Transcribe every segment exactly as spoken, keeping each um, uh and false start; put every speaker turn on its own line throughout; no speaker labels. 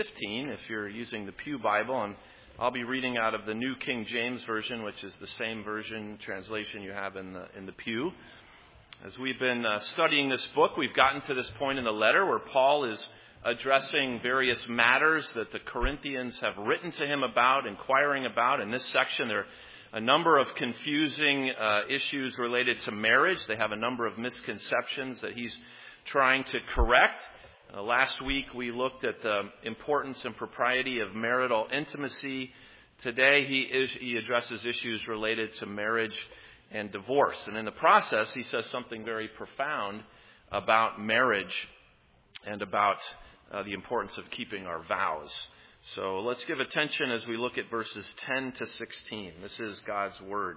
fifteen, if you're using the Pew Bible, and I'll be reading out of the New King James Version, which is the same version, translation you have in the in the pew. As we've been uh, studying this book, we've gotten to this point in the letter where Paul is addressing various matters that the Corinthians have written to him about, inquiring about. In this section, there are a number of confusing uh, issues related to marriage. They have a number of misconceptions that he's trying to correct. Uh, last week, we looked at the importance and propriety of marital intimacy. Today, he, is, he addresses issues related to marriage and divorce. And in the process, he says something very profound about marriage and about uh, the importance of keeping our vows. So let's give attention as we look at verses ten to sixteen. This is God's word.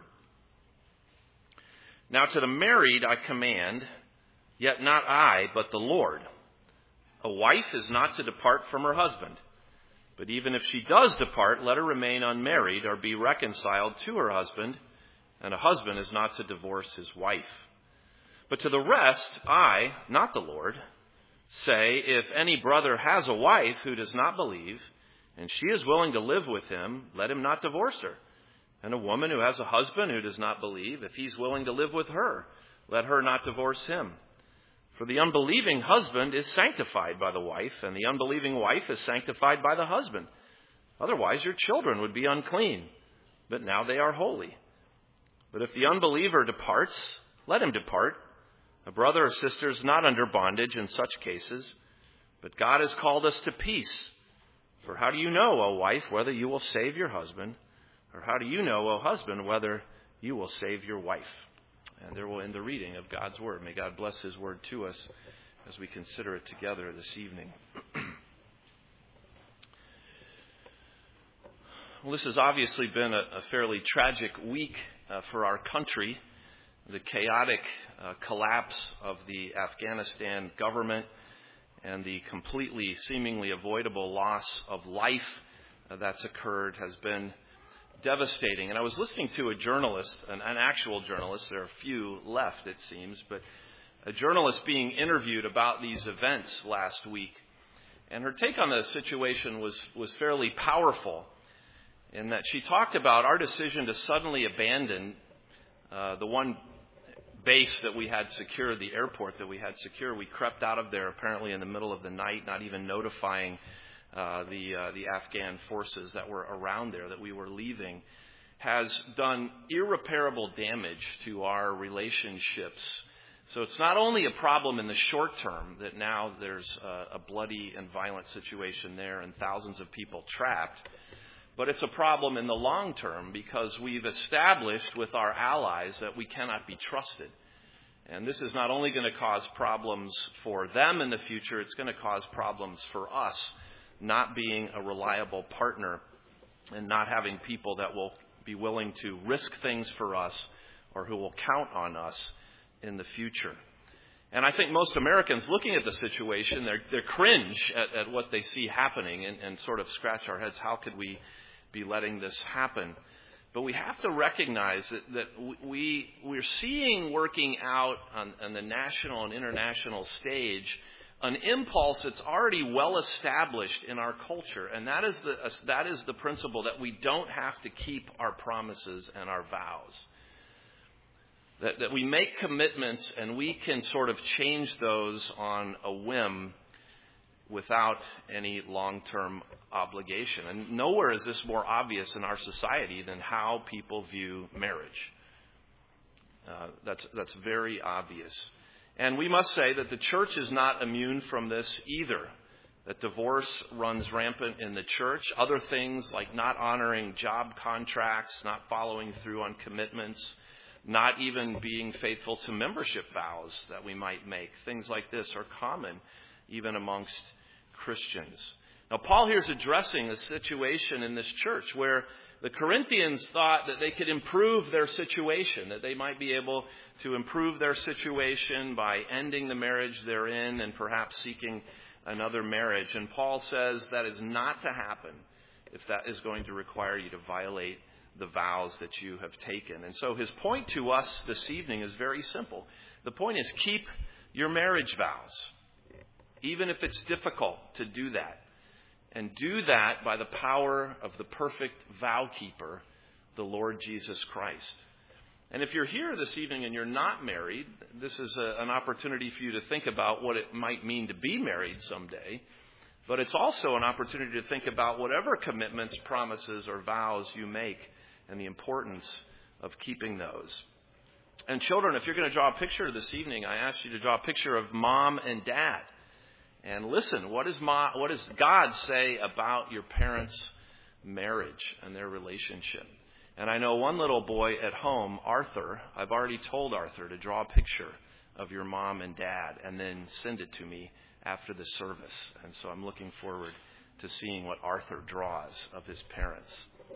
Now to the married I command, yet not I, but the Lord. A wife is not to depart from her husband. But even if she does depart, let her remain unmarried or be reconciled to her husband. And a husband is not to divorce his wife. But to the rest, I, not the Lord, say, if any brother has a wife who does not believe, and she is willing to live with him, let him not divorce her. And a woman who has a husband who does not believe, if he's willing to live with her, let her not divorce him. For the unbelieving husband is sanctified by the wife, and the unbelieving wife is sanctified by the husband. Otherwise your children would be unclean, but now they are holy. But if the unbeliever departs, let him depart. A brother or sister is not under bondage in such cases, but God has called us to peace. For how do you know, O wife, whether you will save your husband? Or how do you know, O husband, whether you will save your wife? And there will end the reading of God's word. May God bless his word to us as we consider it together this evening. Well, this has obviously been a, a fairly tragic week uh, for our country. The chaotic uh, collapse of the Afghanistan government and the completely, seemingly avoidable loss of life uh, that's occurred has been devastating. And I was listening to a journalist, an, an actual journalist, there are a few left it seems, but a journalist being interviewed about these events last week. And her take on the situation was, was fairly powerful in that she talked about our decision to suddenly abandon uh, the one base that we had secured, the airport that we had secure. We crept out of there apparently in the middle of the night, not even notifying Uh, the uh, the Afghan forces that were around there that we were leaving, has done irreparable damage to our relationships. So it's not only a problem in the short term that now there's a, a bloody and violent situation there and thousands of people trapped, but it's a problem in the long term because we've established with our allies that we cannot be trusted. And this is not only going to cause problems for them in the future, it's going to cause problems for us, not being a reliable partner and not having people that will be willing to risk things for us or who will count on us in the future. And I think most Americans looking at the situation, they're, they're cringe at, at what they see happening and, and sort of scratch our heads. How could we be letting this happen? But we have to recognize that, that we, we're seeing working out on, on the national and international stage an impulse that's already well established in our culture, and that is the that is the principle that we don't have to keep our promises and our vows. That that we make commitments and we can sort of change those on a whim without any long-term obligation. And nowhere is this more obvious in our society than how people view marriage. Uh, that's that's very obvious. And we must say that the church is not immune from this either, that divorce runs rampant in the church. Other things like not honoring job contracts, not following through on commitments, not even being faithful to membership vows that we might make. Things like this are common even amongst Christians. Now, Paul here is addressing a situation in this church where the Corinthians thought that they could improve their situation, that they might be able to improve their situation by ending the marriage they're in and perhaps seeking another marriage. And Paul says that is not to happen if that is going to require you to violate the vows that you have taken. And so his point to us this evening is very simple. The point is keep your marriage vows, even if it's difficult to do that. and do that by the power of the perfect vow keeper, the Lord Jesus Christ. And if you're here this evening and you're not married, this is a, an opportunity for you to think about what it might mean to be married someday. But it's also an opportunity to think about whatever commitments, promises, or vows you make and the importance of keeping those. And children, if you're going to draw a picture this evening, I ask you to draw a picture of mom and dad. And listen, what, is Ma, what does God say about your parents' marriage and their relationship? And I know one little boy at home, Arthur, I've already told Arthur to draw a picture of your mom and dad and then send it to me after the service. And so I'm looking forward to seeing what Arthur draws of his parents.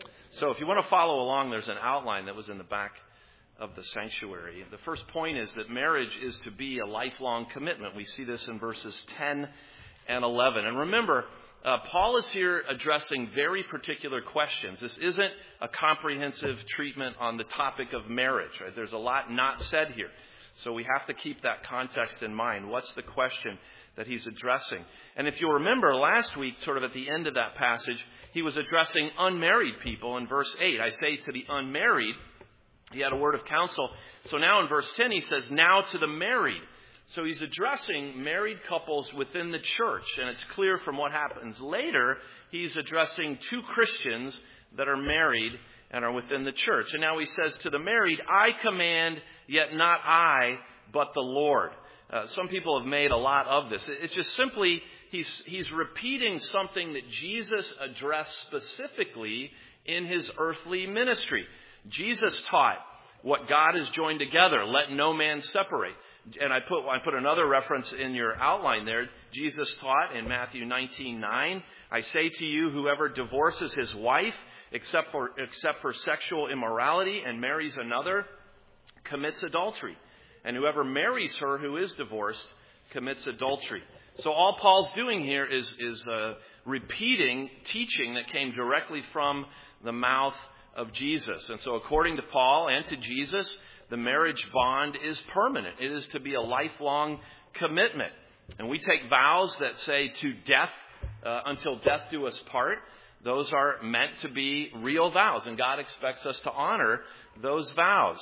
So if you want to follow along, there's an outline that was in the back of the sanctuary. The first point is that marriage is to be a lifelong commitment. We see this in verses ten and eleven. And remember, uh, Paul is here addressing very particular questions. This isn't a comprehensive treatment on the topic of marriage. Right? There's a lot not said here. So we have to keep that context in mind. What's the question that he's addressing? And if you'll remember last week, sort of at the end of that passage, he was addressing unmarried people in verse eight. I say to the unmarried, he had a word of counsel. So now in verse ten, he says, now to the married. So he's addressing married couples within the church. And it's clear from what happens later, he's addressing two Christians that are married and are within the church. And now he says to the married, I command, yet not I, but the Lord. Uh, some people have made a lot of this. It's just simply, he's, he's repeating something that Jesus addressed specifically in his earthly ministry. Jesus taught what God has joined together, let no man separate. And I put I put another reference in your outline there. Jesus taught in Matthew nineteen nine, I say to you, whoever divorces his wife except for except for sexual immorality and marries another commits adultery. And whoever marries her who is divorced commits adultery. So all Paul's doing here is, is uh, repeating teaching that came directly from the mouth of Jesus. And so according to Paul and to Jesus, the marriage bond is permanent. It is to be a lifelong commitment. And we take vows that say to death, uh, until death do us part. Those are meant to be real vows. And God expects us to honor those vows.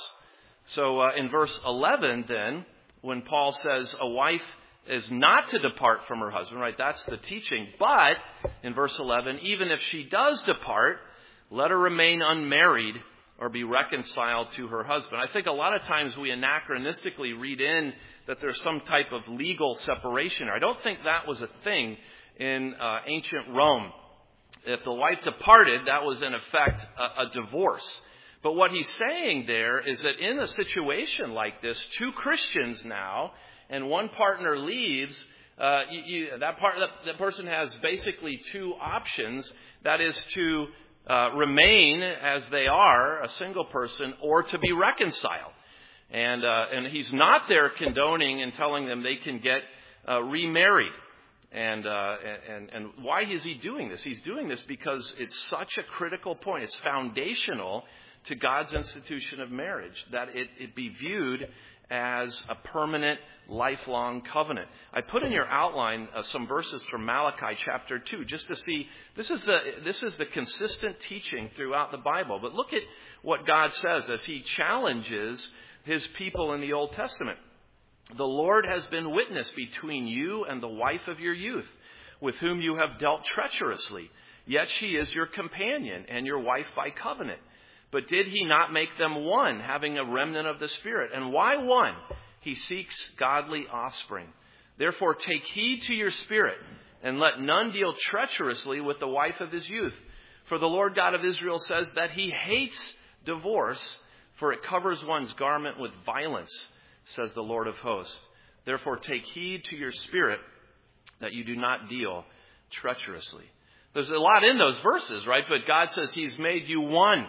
So uh, in verse eleven then, when Paul says a wife is not to depart from her husband, right? That's the teaching. But in verse eleven, even if she does depart, let her remain unmarried or be reconciled to her husband. I think a lot of times we anachronistically read in that there's some type of legal separation. I don't think that was a thing in uh, ancient Rome. If the wife departed, that was in effect a, a divorce. But what he's saying there is that in a situation like this, two Christians now, and one partner leaves, uh, you, you, that, part, that, that person has basically two options. That is to uh, remain as they are, a single person, or to be reconciled. And uh, and he's not there condoning and telling them they can get uh, remarried. And, uh, and and why is he doing this? He's doing this because it's such a critical point. It's foundational to God's institution of marriage, that it, it be viewed as a permanent, lifelong covenant. I put in your outline uh, some verses from Malachi chapter two, just to see, this is the this is the consistent teaching throughout the Bible. But look at what God says as he challenges his people in the Old Testament. The Lord has been witness between you and the wife of your youth, with whom you have dealt treacherously. Yet she is your companion and your wife by covenant. But did he not make them one, having a remnant of the Spirit? And why one? He seeks godly offspring. Therefore take heed to your spirit, and let none deal treacherously with the wife of his youth. For the Lord God of Israel says that he hates divorce, for it covers one's garment with violence, says the Lord of hosts. Therefore take heed to your spirit, that you do not deal treacherously. There's a lot in those verses, right? But God says he's made you one.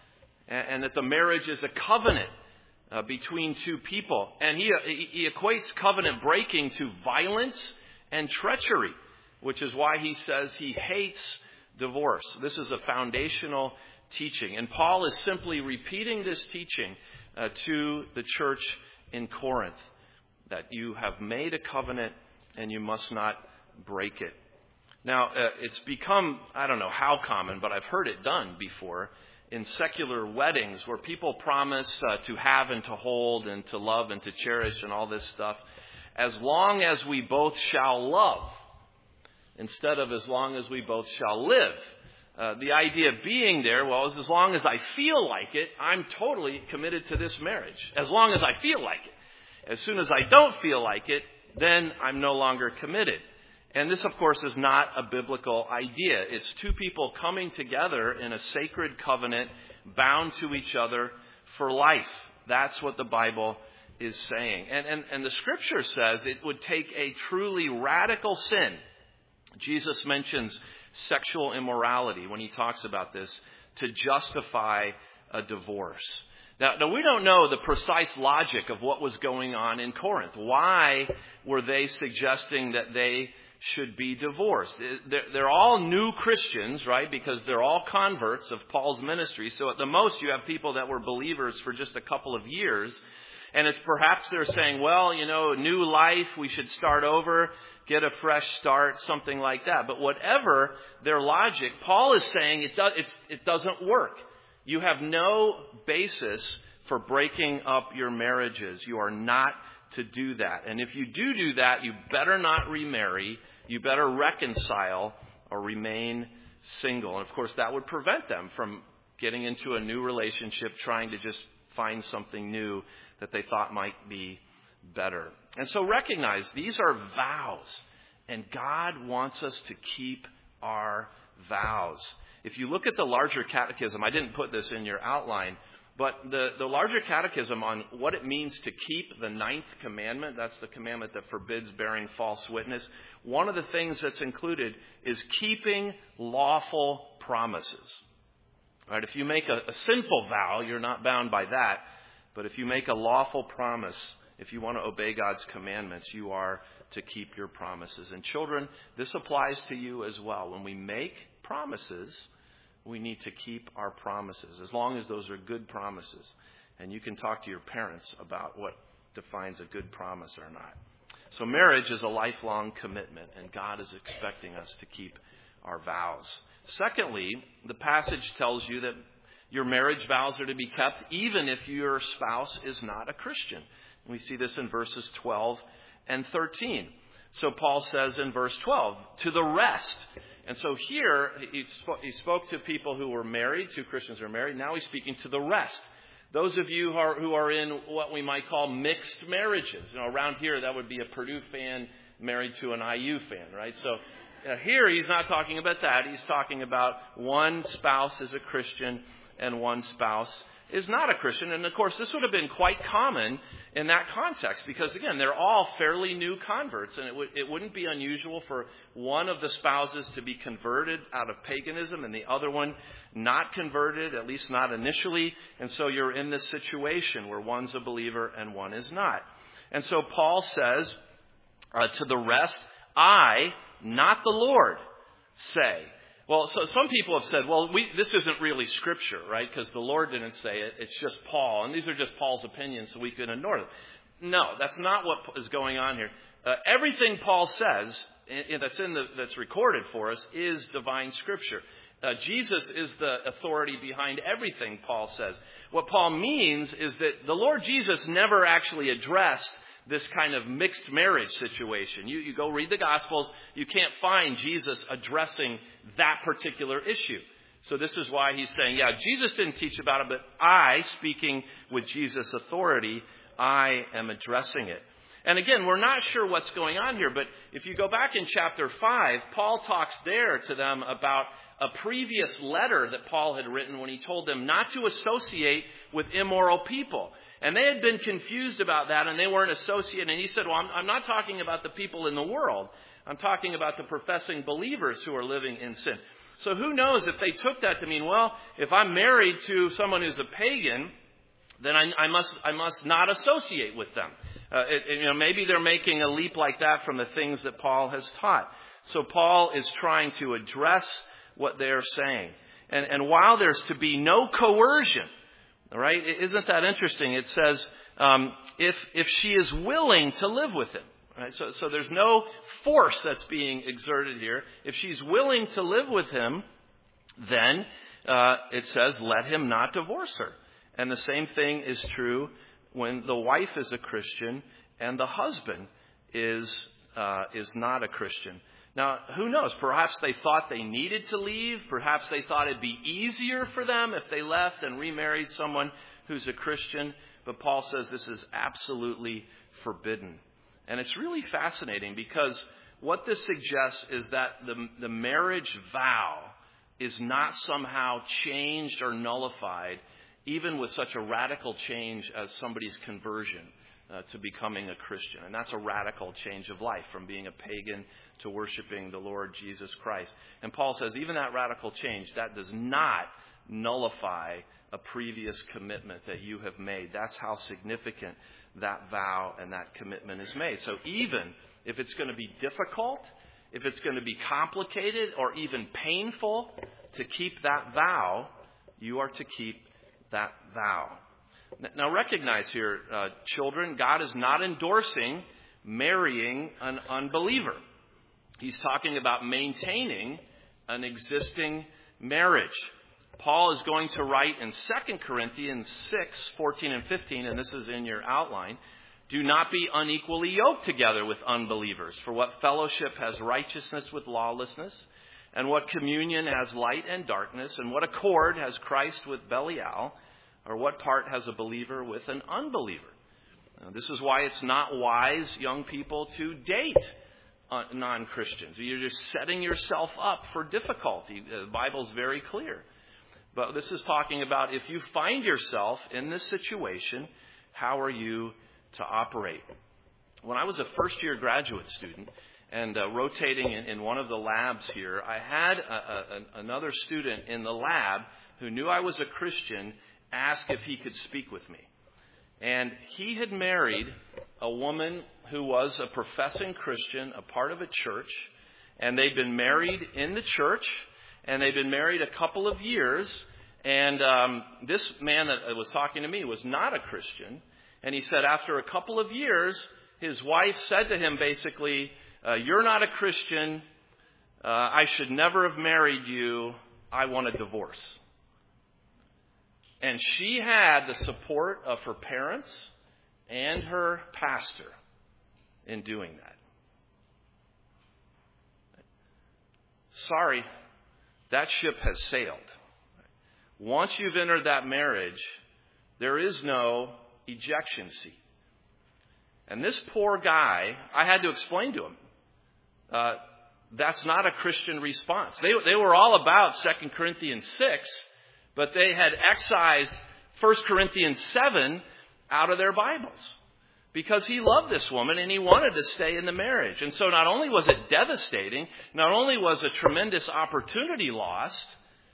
And that the marriage is a covenant uh, between two people. And he, he equates covenant breaking to violence and treachery, which is why he says he hates divorce. This is a foundational teaching. And Paul is simply repeating this teaching uh, to the church in Corinth, that you have made a covenant and you must not break it. Now, uh, it's become, I don't know how common, but I've heard it done before in secular weddings where people promise uh, to have and to hold and to love and to cherish and all this stuff as long as we both shall love instead of as long as we both shall live. Uh, the idea being there, well, is as long as I feel like it, I'm totally committed to this marriage. As long as I feel like it. As soon as I don't feel like it, then I'm no longer committed. And this, of course, is not a biblical idea. It's two people coming together in a sacred covenant, bound to each other for life. That's what the Bible is saying. And, and, and the Scripture says it would take a truly radical sin. Jesus mentions sexual immorality when he talks about this to justify a divorce. Now, now, we don't know the precise logic of what was going on in Corinth. Why were they suggesting that they should be divorced? They're, they're all new Christians, right? Because they're all converts of Paul's ministry. So at the most, you have people that were believers for just a couple of years. And it's perhaps they're saying, well, you know, new life, we should start over, get a fresh start, something like that. But whatever their logic, Paul is saying it, do, it's, it doesn't work. You have no basis for breaking up your marriages. You are not to do that. And if you do do that, you better not remarry. You better reconcile or remain single. And of course, that would prevent them from getting into a new relationship, trying to just find something new that they thought might be better. And so recognize these are vows. And God wants us to keep our vows. If you look at the larger catechism, I didn't put this in your outline, but the, the larger catechism on what it means to keep the ninth commandment, that's the commandment that forbids bearing false witness. One of the things that's included is keeping lawful promises. Right? If you make a, a sinful vow, you're not bound by that. But if you make a lawful promise, if you want to obey God's commandments, you are to keep your promises. And children, this applies to you as well. When we make promises, we need to keep our promises, as long as those are good promises. And you can talk to your parents about what defines a good promise or not. So marriage is a lifelong commitment, and God is expecting us to keep our vows. Secondly, the passage tells you that your marriage vows are to be kept even if your spouse is not a Christian. We see this in verses twelve and thirteen. So Paul says in verse twelve, to the rest. And so here, he spoke, he spoke to people who were married, two Christians who are married. Now he's speaking to the rest. Those of you who are, who are in what we might call mixed marriages. You know, around here, that would be a Purdue fan married to an I U fan, right? So uh, here, he's not talking about that. He's talking about one spouse is a Christian and one spouse is not a Christian. And of course, this would have been quite common in that context because, again, they're all fairly new converts. And it, w- it wouldn't be unusual for one of the spouses to be converted out of paganism and the other one not converted, at least not initially. And so you're in this situation where one's a believer and one is not. And so Paul says uh, to the rest, I, not the Lord, say. Well, so some people have said, well, we, this isn't really Scripture, right? Because the Lord didn't say it. It's just Paul. And these are just Paul's opinions, so we can ignore them. No, that's not what is going on here. Uh, everything Paul says in, that's, in the, that's recorded for us is divine Scripture. Uh, Jesus is the authority behind everything Paul says. What Paul means is that the Lord Jesus never actually addressed this kind of mixed marriage situation. You, you go read the Gospels, you can't find Jesus addressing that particular issue. So this is why he's saying, yeah, Jesus didn't teach about it, but I, speaking with Jesus' authority, I am addressing it. And again, we're not sure what's going on here, but if you go back in chapter five, Paul talks there to them about a previous letter that Paul had written when he told them not to associate with immoral people. And they had been confused about that, and they weren't associating. And he said, well, I'm, I'm not talking about the people in the world. I'm talking about the professing believers who are living in sin. So who knows if they took that to mean, well, if I'm married to someone who's a pagan, then I, I must I must not associate with them. Uh, it, it, you know, maybe they're making a leap like that from the things that Paul has taught. So Paul is trying to address what they're saying. And, and while there's to be no coercion, all right, isn't that interesting? It says, um, if if she is willing to live with him, Right? So, so there's no force that's being exerted here. If she's willing to live with him, then uh, it says, let him not divorce her. And the same thing is true when the wife is a Christian and the husband is uh, is not a Christian. Now, who knows? Perhaps they thought they needed to leave. Perhaps they thought it'd be easier for them if they left and remarried someone who's a Christian. But Paul says this is absolutely forbidden. And it's really fascinating because what this suggests is that the, the marriage vow is not somehow changed or nullified, even with such a radical change as somebody's conversion uh, to becoming a Christian. And that's a radical change of life from being a pagan to worshiping the Lord Jesus Christ. And Paul says even that radical change, that does not nullify a previous commitment that you have made. That's how significant that vow and that commitment is made. So even if it's going to be difficult, if it's going to be complicated or even painful to keep that vow, you are to keep that vow. Now recognize here, uh, children, God is not endorsing marrying an unbeliever. He's talking about maintaining an existing marriage. Paul is going to write in Second Corinthians six, fourteen and fifteen, and this is in your outline, do not be unequally yoked together with unbelievers. For what fellowship has righteousness with lawlessness? And what communion has light and darkness? And what accord has Christ with Belial? Or what part has a believer with an unbeliever? Now, this is why it's not wise, young people, to date non-Christians. You're just setting yourself up for difficulty. The Bible's very clear. But this is talking about if you find yourself in this situation, how are you to operate? When I was a first-year graduate student and uh, rotating in, in one of the labs here, I had a, a, another student in the lab who knew I was a Christian ask if he could speak with me. And he had married a woman who was a professing Christian, a part of a church, and they'd been married in the church, and they'd been married a couple of years. And um, this man that was talking to me was not a Christian. And he said after a couple of years, his wife said to him basically, uh, you're not a Christian. Uh, I should never have married you. I want a divorce. And she had the support of her parents and her pastor in doing that. Sorry, that ship has sailed. Once you've entered that marriage, there is no ejection seat. And this poor guy, I had to explain to him, uh, that's not a Christian response. They, they were all about Second Corinthians six, but they had excised First Corinthians seven out of their Bibles because he loved this woman and he wanted to stay in the marriage. And so not only was it devastating, not only was a tremendous opportunity lost,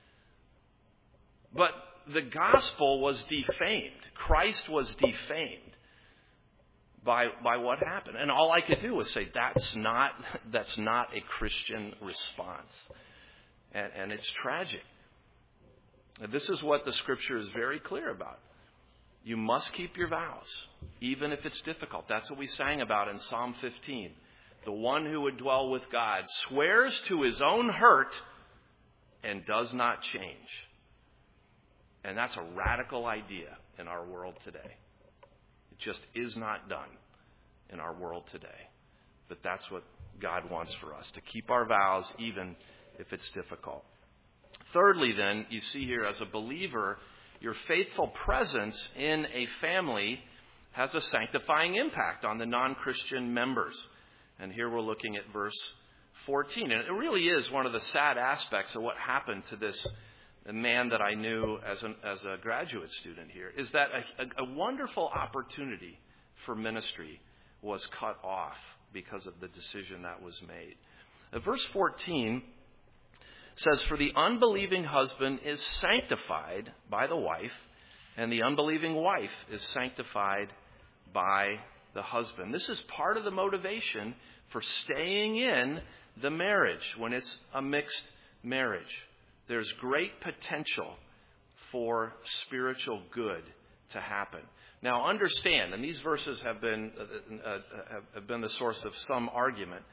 but the gospel was defamed. Christ was defamed by by what happened. And all I could do was say, that's not that's not a Christian response. And, and it's tragic. And this is what the Scripture is very clear about. You must keep your vows, even if it's difficult. That's what we sang about in Psalm fifteen. The one who would dwell with God swears to his own hurt and does not change. And that's a radical idea in our world today. It just is not done in our world today. But that's what God wants for us, to keep our vows even if it's difficult. Thirdly, then, you see here as a believer, your faithful presence in a family has a sanctifying impact on the non-Christian members. And here we're looking at verse fourteen. And it really is one of the sad aspects of what happened to this man that I knew as, an, as a graduate student here, is that a, a, a wonderful opportunity for ministry was cut off because of the decision that was made. Uh, verse fourteen says, for the unbelieving husband is sanctified by the wife, and the unbelieving wife is sanctified by the husband. This is part of the motivation for staying in the marriage when it's a mixed marriage. There's great potential for spiritual good to happen. Now understand, and these verses have been uh, uh, have been the source of some argument.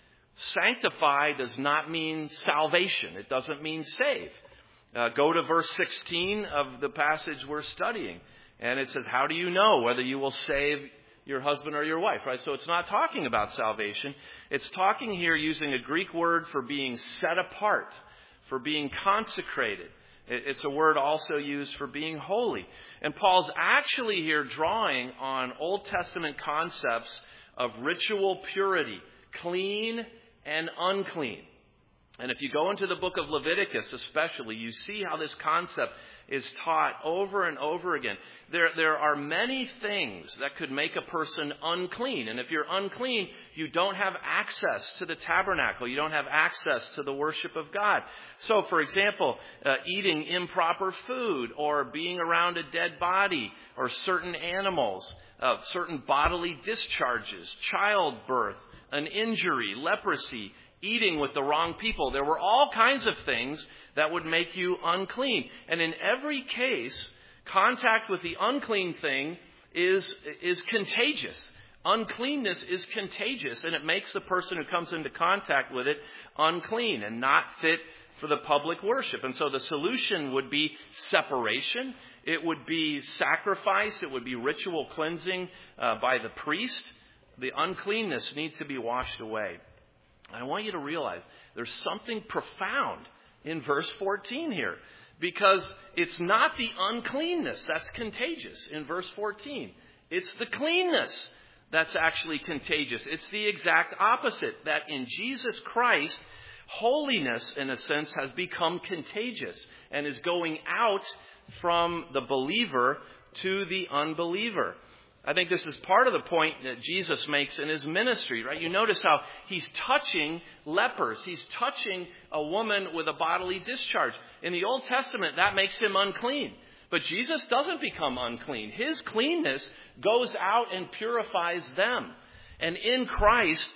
Sanctify does not mean salvation. It doesn't mean save. Uh, go to verse sixteen of the passage we're studying, and it says, "How do you know whether you will save your husband or your wife?" Right? So it's not talking about salvation. It's talking here using a Greek word for being set apart, for being consecrated. It's a word also used for being holy. And Paul's actually here drawing on Old Testament concepts of ritual purity, clean and unclean. And if you go into the book of Leviticus especially, you see how this concept is taught over and over again. There, there are many things that could make a person unclean. And if you're unclean, you don't have access to the tabernacle. You don't have access to the worship of God. So, for example, uh, eating improper food or being around a dead body or certain animals, uh, certain bodily discharges, childbirth, an injury, leprosy, eating with the wrong people. There were all kinds of things that would make you unclean. And in every case, contact with the unclean thing is, is contagious. Uncleanness is contagious, and it makes the person who comes into contact with it unclean and not fit for the public worship. And so the solution would be separation. It would be sacrifice. It would be ritual cleansing uh, by the priest. The uncleanness needs to be washed away. I want you to realize there's something profound in verse fourteen here, because it's not the uncleanness that's contagious in verse fourteen. It's the cleanness that's actually contagious. It's the exact opposite, that in Jesus Christ, holiness, in a sense, has become contagious and is going out from the believer to the unbeliever. I think this is part of the point that Jesus makes in his ministry, right? You notice how he's touching lepers. He's touching a woman with a bodily discharge. In the Old Testament, that makes him unclean. But Jesus doesn't become unclean. His cleanness goes out and purifies them. And in Christ,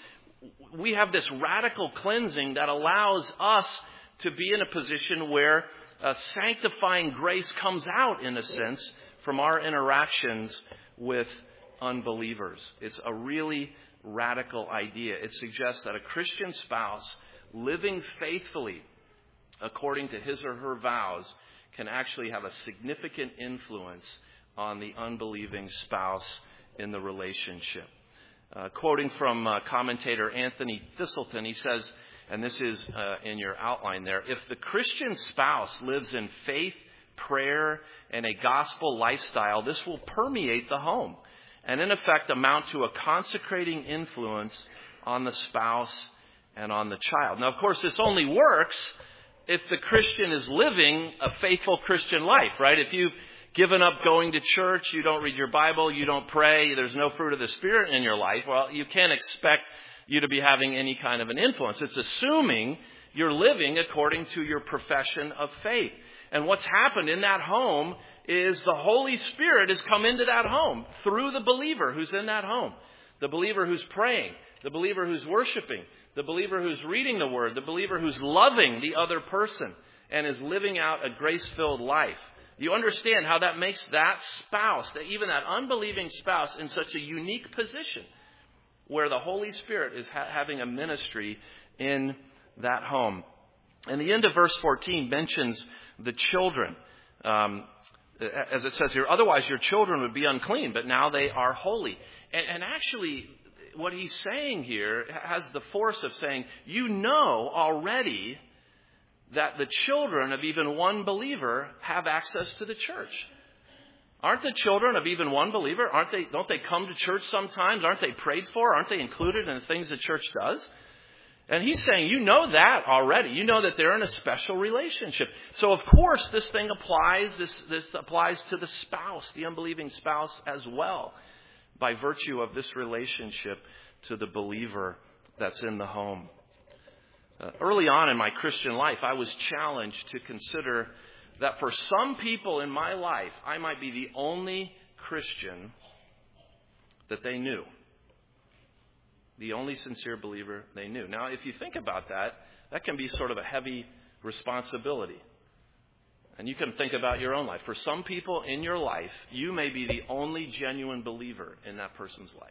we have this radical cleansing that allows us to be in a position where a sanctifying grace comes out, in a sense, from our interactions with unbelievers. It's a really radical idea. It suggests that a Christian spouse living faithfully according to his or her vows can actually have a significant influence on the unbelieving spouse in the relationship. Uh, quoting from uh, commentator Anthony Thistleton, he says, and this is uh, in your outline there, if the Christian spouse lives in faith, prayer, and a gospel lifestyle, this will permeate the home and in effect amount to a consecrating influence on the spouse and on the child. Now, of course, this only works if the Christian is living a faithful Christian life, right? If you've given up going to church, you don't read your Bible, you don't pray, there's no fruit of the Spirit in your life, well, you can't expect you to be having any kind of an influence. It's assuming you're living according to your profession of faith. And what's happened in that home is the Holy Spirit has come into that home through the believer who's in that home. The believer who's praying, the believer who's worshiping, the believer who's reading the Word, the believer who's loving the other person and is living out a grace-filled life. You understand how that makes that spouse, that even that unbelieving spouse, in such a unique position where the Holy Spirit is ha- having a ministry in that home. And the end of verse fourteen mentions the children. Um, as it says here, otherwise your children would be unclean, but now they are holy. And, and actually, what he's saying here has the force of saying, you know already that the children of even one believer have access to the church. Aren't the children of even one believer, aren't they, don't they come to church sometimes? Aren't they prayed for? Aren't they included in the things the church does? And he's saying, you know that already. You know that they're in a special relationship. So, of course, this thing applies, this, this applies to the spouse, the unbelieving spouse as well, by virtue of this relationship to the believer that's in the home. Uh, early on in my Christian life, I was challenged to consider that for some people in my life, I might be the only Christian that they knew. The only sincere believer they knew. Now, if you think about that, that can be sort of a heavy responsibility. And you can think about your own life. For some people in your life, you may be the only genuine believer in that person's life.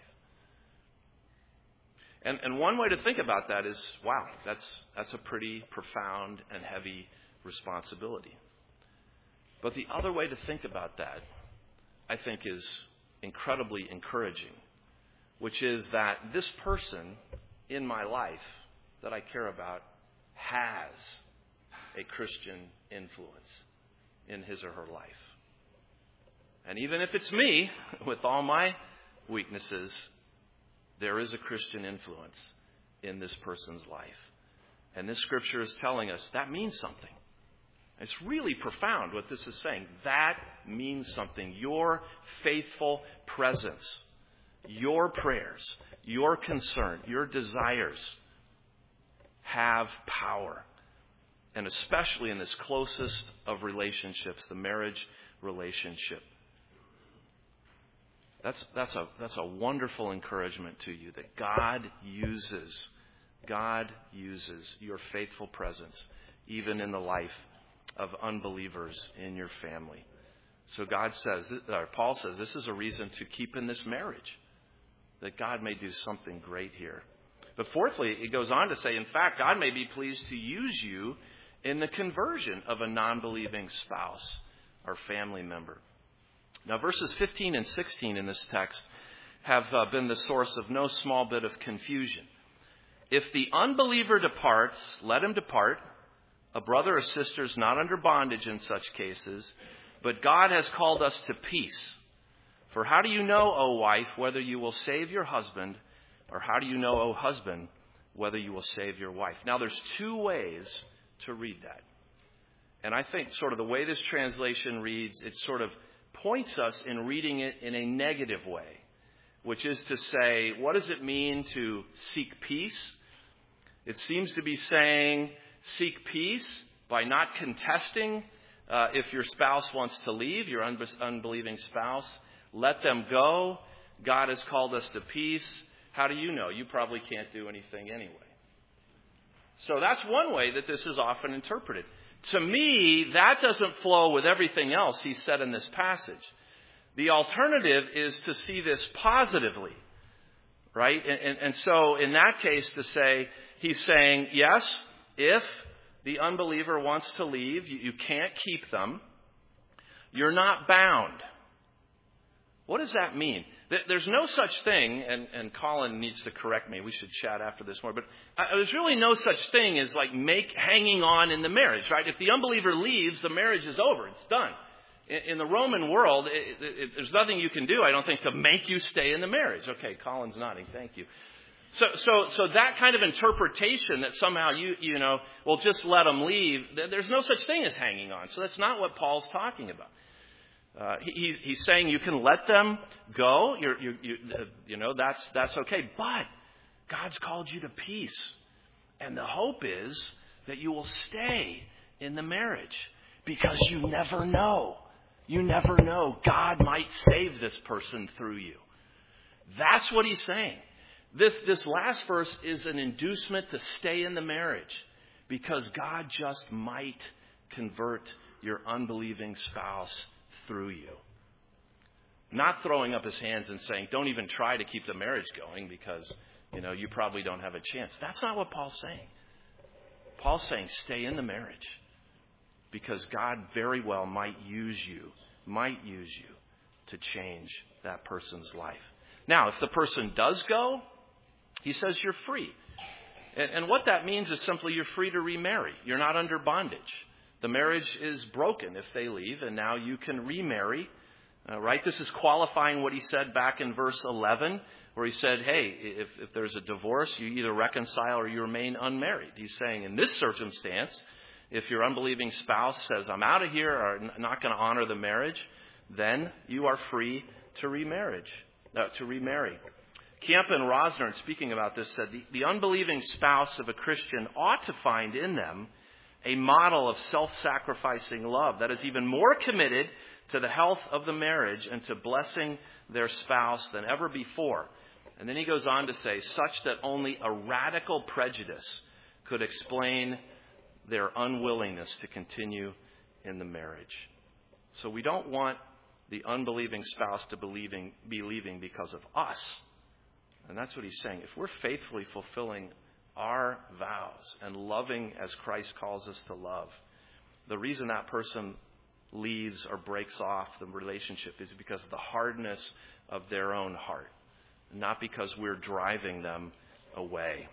And, and one way to think about that is, wow, that's that's a pretty profound and heavy responsibility. But the other way to think about that, I think, is incredibly encouraging, which is that this person in my life that I care about has a Christian influence in his or her life. And even if it's me, with all my weaknesses, there is a Christian influence in this person's life. And this scripture is telling us that means something. It's really profound what this is saying. That means something. Your faithful presence, your prayers, your concern, your desires have power. And especially in this closest of relationships, the marriage relationship. That's that's a that's a wonderful encouragement to you that God uses God uses your faithful presence even in the life of unbelievers in your family. So God says, or Paul says, this is a reason to keep in this marriage, that God may do something great here. But fourthly, it goes on to say, in fact, God may be pleased to use you in the conversion of a non-believing spouse or family member. Now, verses fifteen and sixteen in this text have uh, been the source of no small bit of confusion. If the unbeliever departs, let him depart. A brother or sister is not under bondage in such cases, but God has called us to peace. For how do you know, O wife, whether you will save your husband, or how do you know, O husband, whether you will save your wife? Now, there's two ways to read that. And I think sort of the way this translation reads, it sort of points us in reading it in a negative way, which is to say, what does it mean to seek peace? It seems to be saying, seek peace by not contesting uh, if your spouse wants to leave, your un- unbelieving spouse. Let them go. God has called us to peace. How do you know? You probably can't do anything anyway. So that's one way that this is often interpreted. To me, that doesn't flow with everything else he said in this passage. The alternative is to see this positively, right? And, and, and so in that case, to say, he's saying, yes, if the unbeliever wants to leave, you, you can't keep them. You're not bound. What does that mean? There's no such thing, and, and Colin needs to correct me. We should chat after this more. But uh, there's really no such thing as like make hanging on in the marriage, right? If the unbeliever leaves, the marriage is over. It's done. In, in the Roman world, it, it, it, there's nothing you can do, I don't think, to make you stay in the marriage. Okay, Colin's nodding. Thank you. So, so, so that kind of interpretation that somehow you, you know, well, just let them leave. There's no such thing as hanging on. So that's not what Paul's talking about. Uh, he, he's saying you can let them go. You're, you, you, uh, you know, that's that's okay. But God's called you to peace, and the hope is that you will stay in the marriage because you never know. You never know. God might save this person through you. That's what he's saying. This this last verse is an inducement to stay in the marriage because God just might convert your unbelieving spouse through you. Not throwing up his hands and saying, don't even try to keep the marriage going because, you know, you probably don't have a chance. That's not what Paul's saying. Paul's saying stay in the marriage because God very well might use you, might use you to change that person's life. Now, if the person does go, he says you're free. And, and what that means is simply you're free to remarry. You're not under bondage. The marriage is broken if they leave, and now you can remarry, uh, right? This is qualifying what he said back in verse eleven, where he said, hey, if, if there's a divorce, you either reconcile or you remain unmarried. He's saying in this circumstance, if your unbelieving spouse says, I'm out of here or not going to honor the marriage, then you are free to remarriage, uh, to remarry. Kemp and Rosner, speaking about this, said the, the unbelieving spouse of a Christian ought to find in them a model of self-sacrificing love that is even more committed to the health of the marriage and to blessing their spouse than ever before. And then he goes on to say, such that only a radical prejudice could explain their unwillingness to continue in the marriage. So we don't want the unbelieving spouse to believing, be leaving because of us. And that's what he's saying. If we're faithfully fulfilling our vows and loving as Christ calls us to love, the reason that person leaves or breaks off the relationship is because of the hardness of their own heart, not because we're driving them away.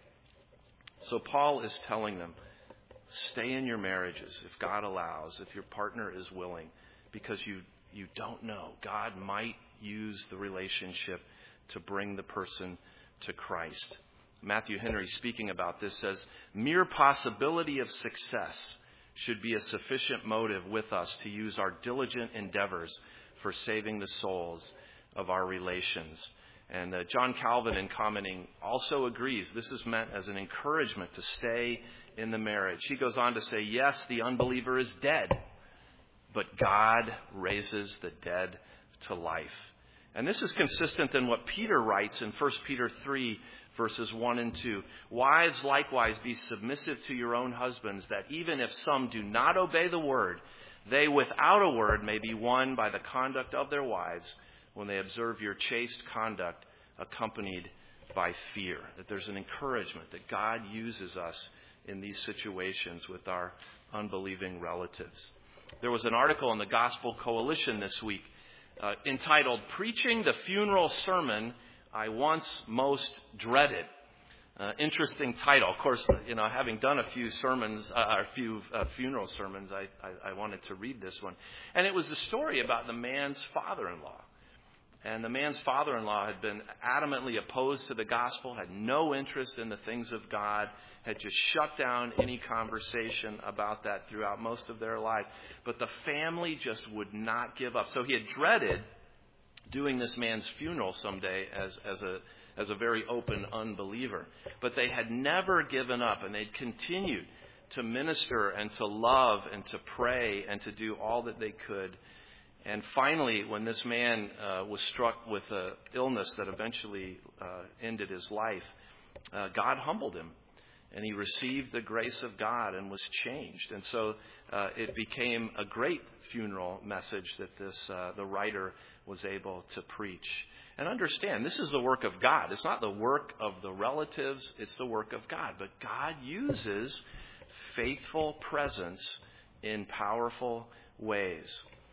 So Paul is telling them, stay in your marriages if God allows, if your partner is willing, because you, you don't know. God might use the relationship to bring the person to Christ. Matthew Henry, speaking about this, says, mere possibility of success should be a sufficient motive with us to use our diligent endeavors for saving the souls of our relations. And uh, John Calvin, in commenting, also agrees this is meant as an encouragement to stay in the marriage. He goes on to say, yes, the unbeliever is dead, but God raises the dead to life. And this is consistent in what Peter writes in First Peter three, verses one and two. Wives, likewise, be submissive to your own husbands, that even if some do not obey the word, they without a word may be won by the conduct of their wives when they observe your chaste conduct accompanied by fear. That there's an encouragement that God uses us in these situations with our unbelieving relatives. There was an article in the Gospel Coalition this week uh, entitled, Preaching the Funeral Sermon I Once Most Dreaded. Uh, interesting title. Of course, you know, having done a few sermons, uh, a few uh, funeral sermons, I, I, I wanted to read this one. And it was the story about the man's father-in-law. And the man's father-in-law had been adamantly opposed to the gospel, had no interest in the things of God, had just shut down any conversation about that throughout most of their lives. But the family just would not give up. So he had dreaded doing this man's funeral someday as, as a as a very open unbeliever. But they had never given up, and they'd continued to minister and to love and to pray and to do all that they could. And finally, when this man uh, was struck with an illness that eventually uh, ended his life, uh, God humbled him. And he received the grace of God and was changed. And so uh, it became a great funeral message that this uh, the writer was able to preach. And understand, this is the work of God. It's not the work of the relatives. It's the work of God. But God uses faithful presence in powerful ways.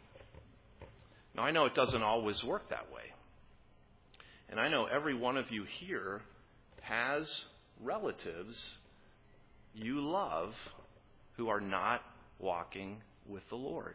Now, I know it doesn't always work that way. And I know every one of you here has relatives you love who are not walking with the Lord.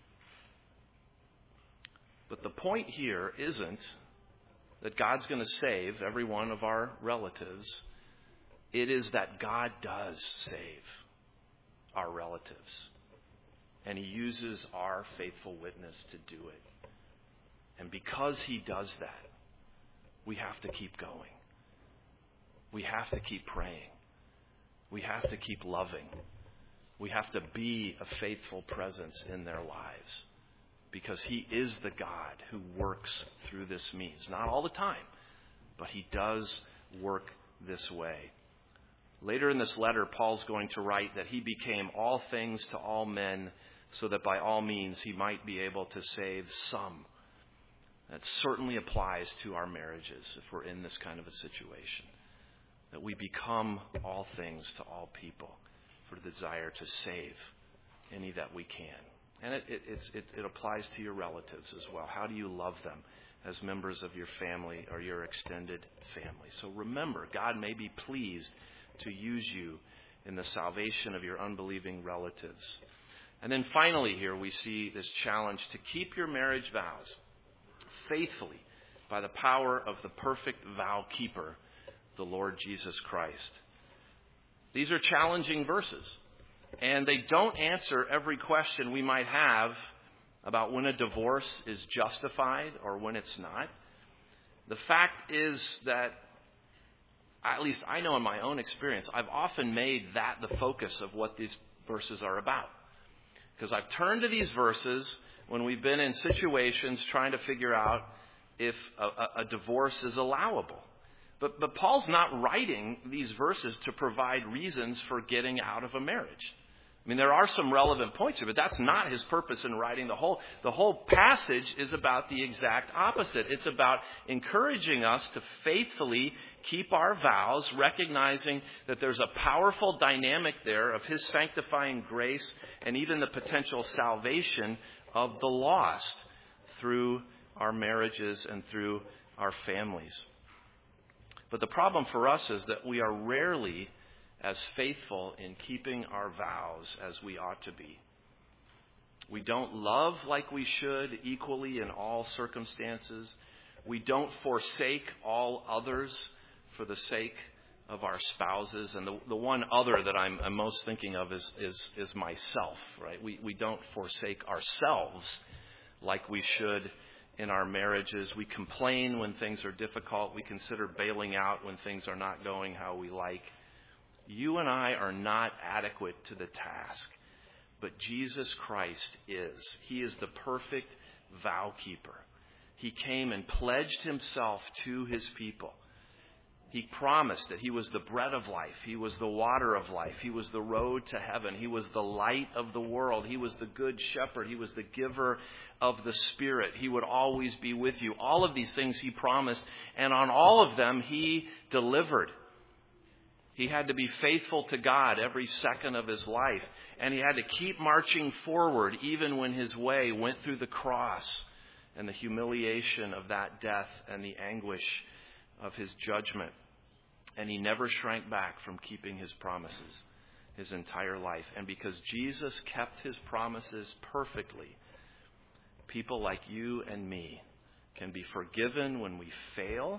But the point here isn't that God's going to save every one of our relatives. It is that God does save our relatives. And he uses our faithful witness to do it. And because he does that, we have to keep going. We have to keep praying. We have to keep loving. We have to be a faithful presence in their lives. Because he is the God who works through this means. Not all the time, but he does work this way. Later in this letter, Paul's going to write that he became all things to all men so that by all means he might be able to save some. That certainly applies to our marriages if we're in this kind of a situation. That we become all things to all people for the desire to save any that we can. And it, it, it's, it, it applies to your relatives as well. How do you love them as members of your family or your extended family? So remember, God may be pleased to use you in the salvation of your unbelieving relatives. And then finally here we see this challenge to keep your marriage vows faithfully by the power of the perfect vow keeper, the Lord Jesus Christ. These are challenging verses. And they don't answer every question we might have about when a divorce is justified or when it's not. The fact is that, at least I know in my own experience, I've often made that the focus of what these verses are about. Because I've turned to these verses when we've been in situations trying to figure out if a, a, a divorce is allowable. But, but Paul's not writing these verses to provide reasons for getting out of a marriage. I mean, there are some relevant points here, but that's not his purpose in writing the whole. The whole passage is about the exact opposite. It's about encouraging us to faithfully keep our vows, recognizing that there's a powerful dynamic there of his sanctifying grace and even the potential salvation of the lost through our marriages and through our families. But the problem for us is that we are rarely as faithful in keeping our vows as we ought to be. We don't love like we should equally in all circumstances. We don't forsake all others for the sake of our spouses. And the, the one other that I'm, I'm most thinking of is, is, is myself, right? We, we don't forsake ourselves like we should in our marriages. We complain when things are difficult. We consider bailing out when things are not going how we like. You and I are not adequate to the task, but Jesus Christ is. He is the perfect vow keeper. He came and pledged himself to his people. He promised that he was the bread of life. He was the water of life. He was the road to heaven. He was the light of the world. He was the good shepherd. He was the giver of the Spirit. He would always be with you. All of these things he promised, and on all of them he delivered. He had to be faithful to God every second of his life. And he had to keep marching forward even when his way went through the cross and the humiliation of that death and the anguish of his judgment. And he never shrank back from keeping his promises his entire life. And because Jesus kept his promises perfectly, people like you and me can be forgiven when we fail.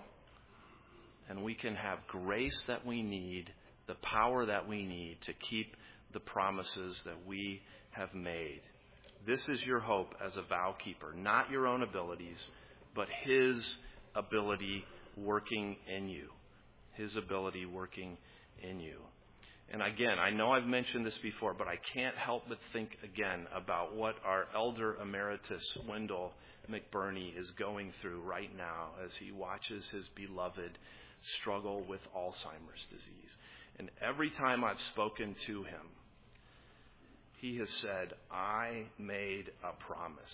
And we can have grace that we need, the power that we need to keep the promises that we have made. This is your hope as a vow keeper, not your own abilities, but his ability working in you. His ability working in you. And again, I know I've mentioned this before, but I can't help but think again about what our elder emeritus, Wendell McBurney, is going through right now as he watches his beloved struggle with Alzheimer's disease. And every time I've spoken to him, he has said, I made a promise.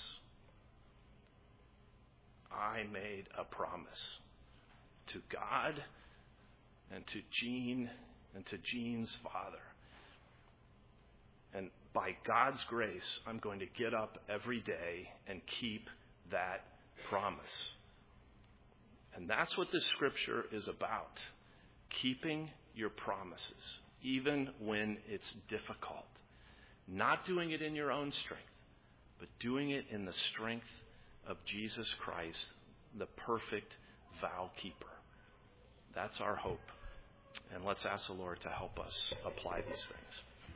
I made a promise to God and to Jean and to Jean's father. And by God's grace, I'm going to get up every day and keep that promise. And that's what this scripture is about. Keeping your promises, even when it's difficult. Not doing it in your own strength, but doing it in the strength of Jesus Christ, the perfect vow keeper. That's our hope. And let's ask the Lord to help us apply these things.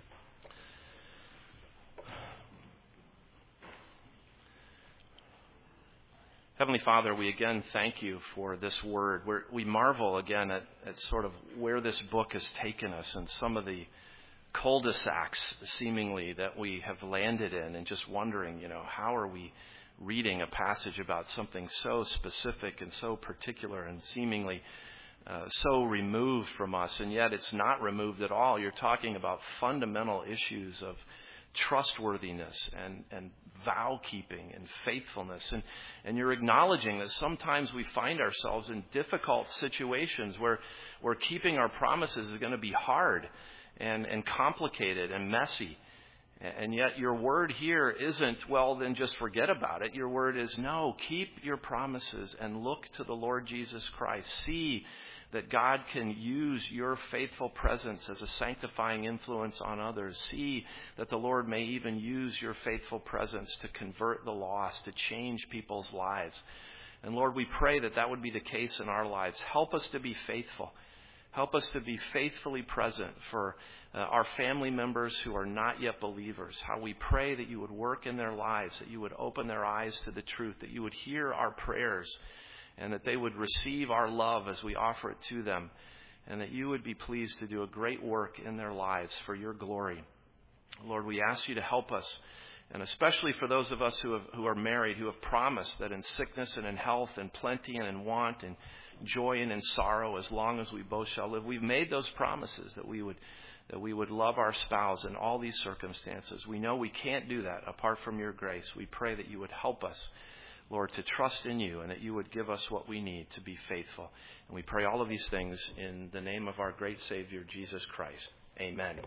Heavenly Father, we again thank you for this word. We're, we marvel again at, at sort of where this book has taken us and some of the cul-de-sacs, seemingly, that we have landed in, and just wondering, you know, how are we reading a passage about something so specific and so particular and seemingly uh, so removed from us, and yet it's not removed at all. You're talking about fundamental issues of trustworthiness and, and vow keeping and faithfulness. And, and you're acknowledging that sometimes we find ourselves in difficult situations where, where keeping our promises is going to be hard and, and complicated and messy. And yet your word here isn't, well, then just forget about it. Your word is, no, keep your promises and look to the Lord Jesus Christ. See that God can use your faithful presence as a sanctifying influence on others. See that the Lord may even use your faithful presence to convert the lost, to change people's lives. And Lord, we pray that that would be the case in our lives. Help us to be faithful. Help us to be faithfully present for uh, our family members who are not yet believers. How we pray that you would work in their lives, that you would open their eyes to the truth, that you would hear our prayers, and that they would receive our love as we offer it to them, and that you would be pleased to do a great work in their lives for your glory. Lord, we ask you to help us, and especially for those of us who have, who are married, who have promised that in sickness and in health, in plenty and in want, in joy and in sorrow, as long as we both shall live. We've made those promises that we would that we would love our spouse in all these circumstances. We know we can't do that apart from your grace. We pray that you would help us, Lord, to trust in you and that you would give us what we need to be faithful. And we pray all of these things in the name of our great Savior, Jesus Christ. Amen.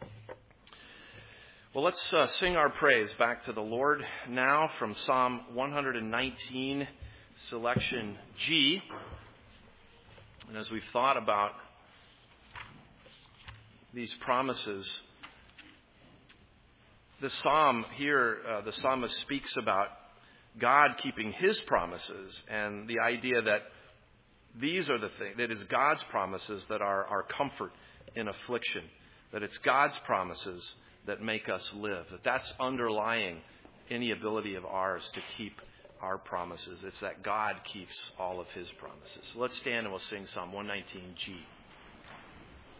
Well, let's uh, sing our praise back to the Lord now from Psalm one nineteen, selection G. And as we've thought about these promises, the psalm here, uh, the psalmist speaks about God keeping his promises and the idea that these are the things, that it's God's promises that are our comfort in affliction, that it's God's promises that make us live, that that's underlying any ability of ours to keep our promises. It's that God keeps all of his promises. So let's stand and we'll sing Psalm one nineteen G.